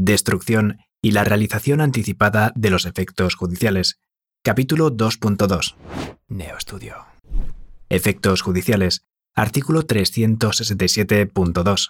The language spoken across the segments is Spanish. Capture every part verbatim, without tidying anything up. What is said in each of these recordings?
Destrucción y la realización anticipada de los efectos judiciales. Capítulo dos punto dos. Neoestudio. Efectos judiciales. Artículo trescientos sesenta y siete punto dos.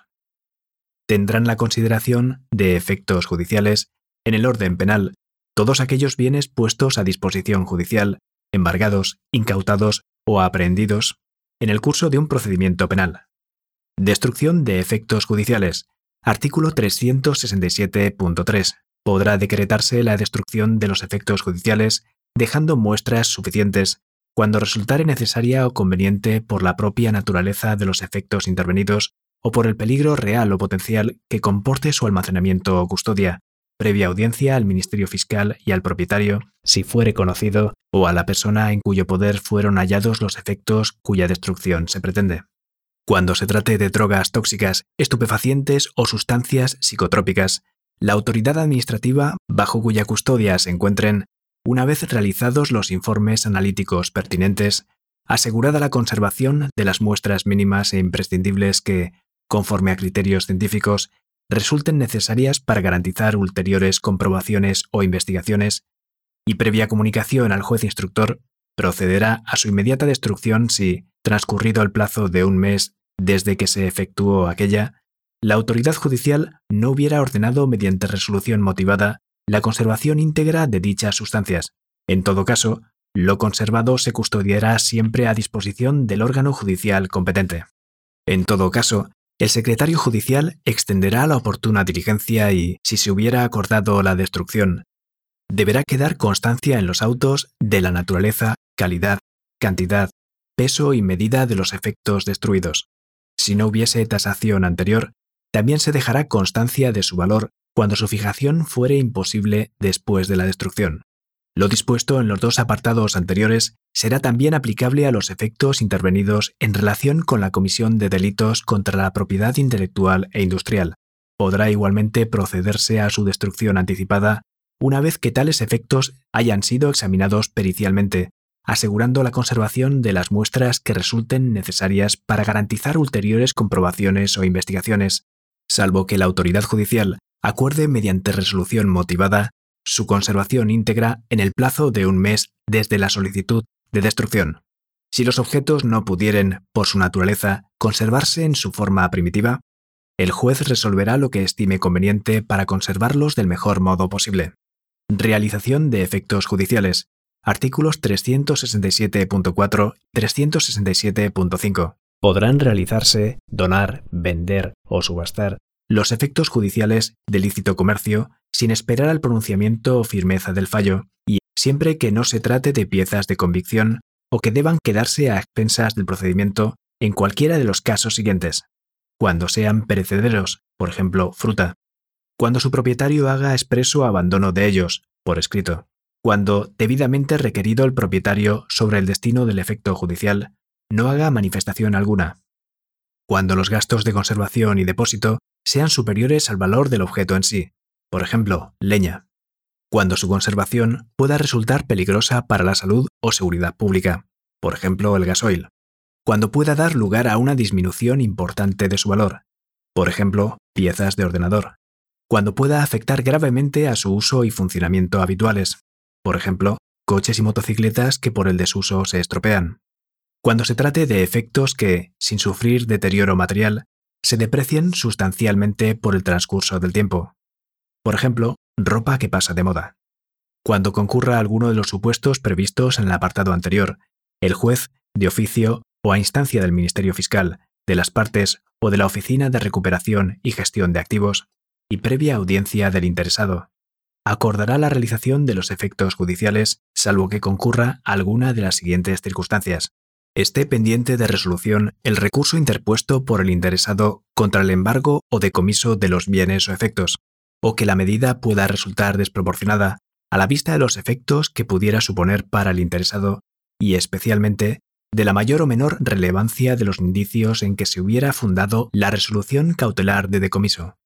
Tendrán la consideración de efectos judiciales, en el orden penal, todos aquellos bienes puestos a disposición judicial, embargados, incautados o aprehendidos en el curso de un procedimiento penal. Destrucción de efectos judiciales. Artículo trescientos sesenta y siete punto tres. Podrá decretarse la destrucción de los efectos judiciales dejando muestras suficientes cuando resultare necesaria o conveniente por la propia naturaleza de los efectos intervenidos o por el peligro real o potencial que comporte su almacenamiento o custodia, previa audiencia al Ministerio Fiscal y al propietario, si fuere conocido, o a la persona en cuyo poder fueron hallados los efectos cuya destrucción se pretende. Cuando se trate de drogas tóxicas, estupefacientes o sustancias psicotrópicas, la autoridad administrativa bajo cuya custodia se encuentren, una vez realizados los informes analíticos pertinentes, asegurada la conservación de las muestras mínimas e imprescindibles que, conforme a criterios científicos, resulten necesarias para garantizar ulteriores comprobaciones o investigaciones, y previa comunicación al juez instructor, procederá a su inmediata destrucción si, transcurrido el plazo de un mes desde que se efectuó aquella, la autoridad judicial no hubiera ordenado mediante resolución motivada la conservación íntegra de dichas sustancias. En todo caso, lo conservado se custodiará siempre a disposición del órgano judicial competente. En todo caso, el secretario judicial extenderá la oportuna diligencia y, si se hubiera acordado la destrucción, deberá quedar constancia en los autos de la naturaleza, calidad, cantidad, peso y medida de los efectos destruidos. Si no hubiese tasación anterior, también se dejará constancia de su valor cuando su fijación fuere imposible después de la destrucción. Lo dispuesto en los dos apartados anteriores será también aplicable a los efectos intervenidos en relación con la comisión de delitos contra la propiedad intelectual e industrial. Podrá igualmente procederse a su destrucción anticipada una vez que tales efectos hayan sido examinados pericialmente, asegurando la conservación de las muestras que resulten necesarias para garantizar ulteriores comprobaciones o investigaciones, salvo que la autoridad judicial acuerde mediante resolución motivada su conservación íntegra en el plazo de un mes desde la solicitud de destrucción. Si los objetos no pudieren, por su naturaleza, conservarse en su forma primitiva, el juez resolverá lo que estime conveniente para conservarlos del mejor modo posible. Realización de efectos judiciales. Artículos trescientos sesenta y siete punto cuatro y trescientos sesenta y siete punto cinco. Podrán realizarse, donar, vender o subastar los efectos judiciales de lícito comercio sin esperar al pronunciamiento o firmeza del fallo y siempre que no se trate de piezas de convicción o que deban quedarse a expensas del procedimiento en cualquiera de los casos siguientes. Cuando sean perecederos, por ejemplo, fruta. Cuando su propietario haga expreso abandono de ellos, por escrito. Cuando, debidamente requerido el propietario sobre el destino del efecto judicial, no haga manifestación alguna. Cuando los gastos de conservación y depósito sean superiores al valor del objeto en sí, por ejemplo, leña. Cuando su conservación pueda resultar peligrosa para la salud o seguridad pública, por ejemplo, el gasoil. Cuando pueda dar lugar a una disminución importante de su valor, por ejemplo, piezas de ordenador. Cuando pueda afectar gravemente a su uso y funcionamiento habituales, por ejemplo, coches y motocicletas que por el desuso se estropean. Cuando se trate de efectos que, sin sufrir deterioro material, se deprecien sustancialmente por el transcurso del tiempo. Por ejemplo, ropa que pasa de moda. Cuando concurra alguno de los supuestos previstos en el apartado anterior, el juez, de oficio o a instancia del Ministerio Fiscal, de las partes o de la Oficina de Recuperación y Gestión de Activos, y previa audiencia del interesado, acordará la realización de los efectos judiciales, salvo que concurra alguna de las siguientes circunstancias. Esté pendiente de resolución el recurso interpuesto por el interesado contra el embargo o decomiso de los bienes o efectos, o que la medida pueda resultar desproporcionada a la vista de los efectos que pudiera suponer para el interesado y, especialmente, de la mayor o menor relevancia de los indicios en que se hubiera fundado la resolución cautelar de decomiso.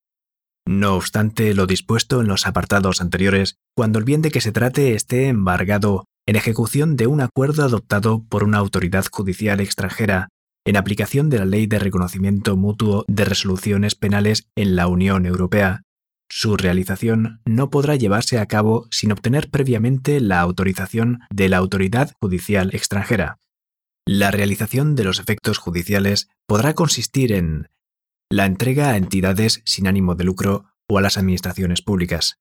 No obstante lo dispuesto en los apartados anteriores, cuando el bien de que se trate esté embargado en ejecución de un acuerdo adoptado por una autoridad judicial extranjera en aplicación de la Ley de Reconocimiento Mutuo de Resoluciones Penales en la Unión Europea, su realización no podrá llevarse a cabo sin obtener previamente la autorización de la autoridad judicial extranjera. La realización de los efectos judiciales podrá consistir en la entrega a entidades sin ánimo de lucro o a las administraciones públicas,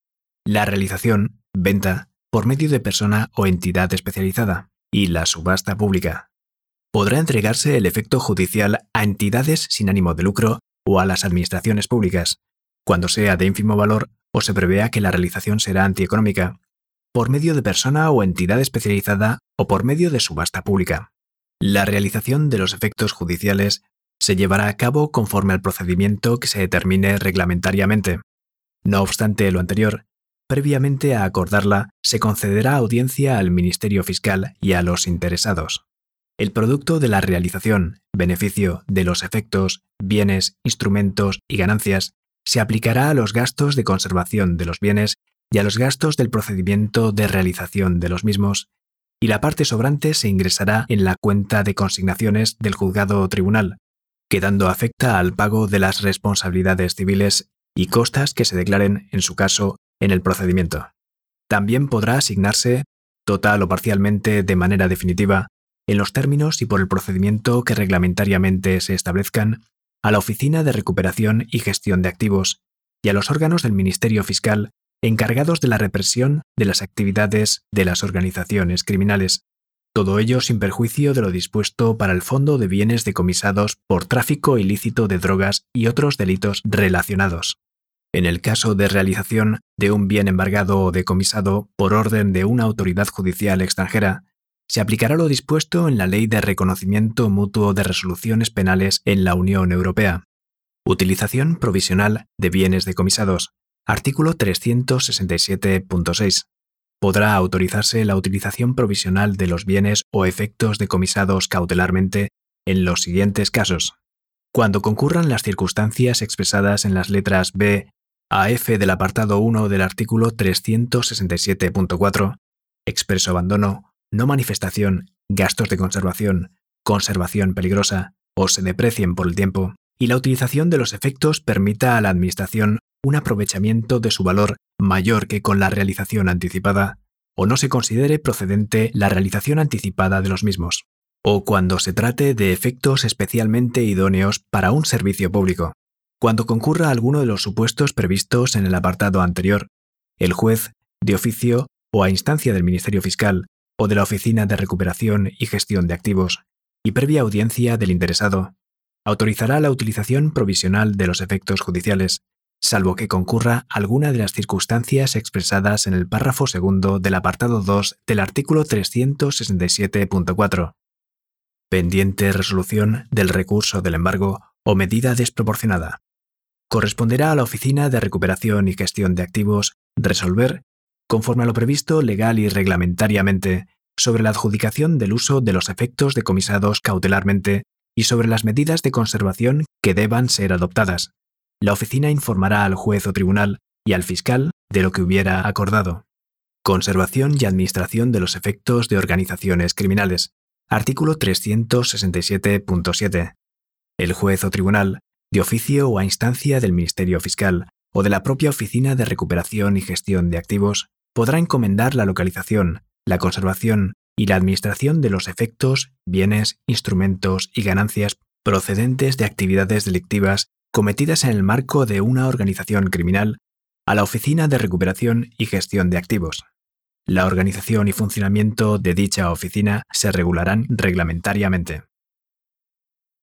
la realización, venta, por medio de persona o entidad especializada, y la subasta pública. Podrá entregarse el efecto judicial a entidades sin ánimo de lucro o a las administraciones públicas, cuando sea de ínfimo valor o se prevea que la realización será antieconómica, por medio de persona o entidad especializada o por medio de subasta pública. La realización de los efectos judiciales se llevará a cabo conforme al procedimiento que se determine reglamentariamente. No obstante lo anterior, previamente a acordarla, se concederá audiencia al Ministerio Fiscal y a los interesados. El producto de la realización, beneficio de los efectos, bienes, instrumentos y ganancias, se aplicará a los gastos de conservación de los bienes y a los gastos del procedimiento de realización de los mismos, y la parte sobrante se ingresará en la cuenta de consignaciones del juzgado o tribunal, quedando afecta al pago de las responsabilidades civiles y costas que se declaren, en su caso, en el procedimiento. También podrá asignarse, total o parcialmente de manera definitiva, en los términos y por el procedimiento que reglamentariamente se establezcan, a la Oficina de Recuperación y Gestión de Activos y a los órganos del Ministerio Fiscal encargados de la represión de las actividades de las organizaciones criminales, todo ello sin perjuicio de lo dispuesto para el Fondo de Bienes Decomisados por tráfico ilícito de drogas y otros delitos relacionados. En el caso de realización de un bien embargado o decomisado por orden de una autoridad judicial extranjera, se aplicará lo dispuesto en la Ley de Reconocimiento Mutuo de Resoluciones Penales en la Unión Europea. Utilización provisional de bienes decomisados. Artículo trescientos sesenta y siete punto seis. Podrá autorizarse la utilización provisional de los bienes o efectos decomisados cautelarmente en los siguientes casos. Cuando concurran las circunstancias expresadas en las letras B a F del apartado uno del artículo trescientos sesenta y siete punto cuatro, expreso abandono, no manifestación, gastos de conservación, conservación peligrosa o se deprecien por el tiempo, y la utilización de los efectos permita a la Administración un aprovechamiento de su valor mayor que con la realización anticipada, o no se considere procedente la realización anticipada de los mismos, o cuando se trate de efectos especialmente idóneos para un servicio público. Cuando concurra alguno de los supuestos previstos en el apartado anterior, el juez, de oficio o a instancia del Ministerio Fiscal o de la Oficina de Recuperación y Gestión de Activos, y previa audiencia del interesado, autorizará la utilización provisional de los efectos judiciales, salvo que concurra alguna de las circunstancias expresadas en el párrafo segundo del apartado dos del artículo trescientos sesenta y siete punto cuatro. Pendiente resolución del recurso del embargo o medida desproporcionada. Corresponderá a la Oficina de Recuperación y Gestión de Activos resolver, conforme a lo previsto legal y reglamentariamente, sobre la adjudicación del uso de los efectos decomisados cautelarmente y sobre las medidas de conservación que deban ser adoptadas. La oficina informará al juez o tribunal y al fiscal de lo que hubiera acordado. Conservación y administración de los efectos de organizaciones criminales. Artículo trescientos sesenta y siete punto siete. El juez o tribunal, de oficio o a instancia del Ministerio Fiscal o de la propia Oficina de Recuperación y Gestión de Activos, podrá encomendar la localización, la conservación y la administración de los efectos, bienes, instrumentos y ganancias procedentes de actividades delictivas cometidas en el marco de una organización criminal a la Oficina de Recuperación y Gestión de Activos. La organización y funcionamiento de dicha oficina se regularán reglamentariamente.